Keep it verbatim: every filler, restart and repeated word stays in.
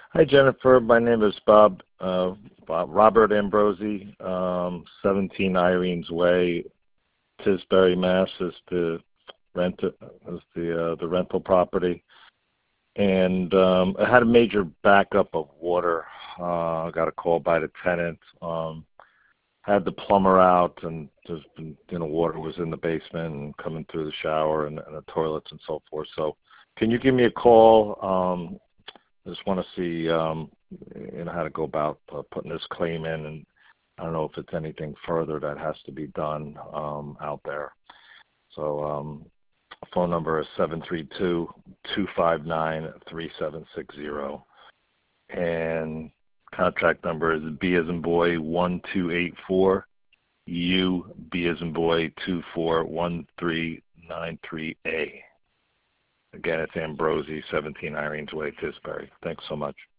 Hi, Jennifer. My name is Bob, uh, Bob Robert Ambrosi, um, seventeen Irene's Way, Tisbury, Mass. is the rent is the uh, the rental property, and um, I had a major backup of water. Uh, I got a call by the tenant. Um, had the plumber out, and just been, you know, water was in the basement and coming through the shower and, and the toilets and so forth. So, can you give me a call? Um, I just want to see, um, you know, how to go about uh, putting this claim in, and I don't know if it's anything further that has to be done um, out there. So, um, phone number is seven three two, two five nine, three seven six zero, and contract number is B as in boy one two eight four, U B as in boy two four one three nine three A. Again, it's Ambrosi, seventeen Irene's Way, Tisbury. Thanks so much.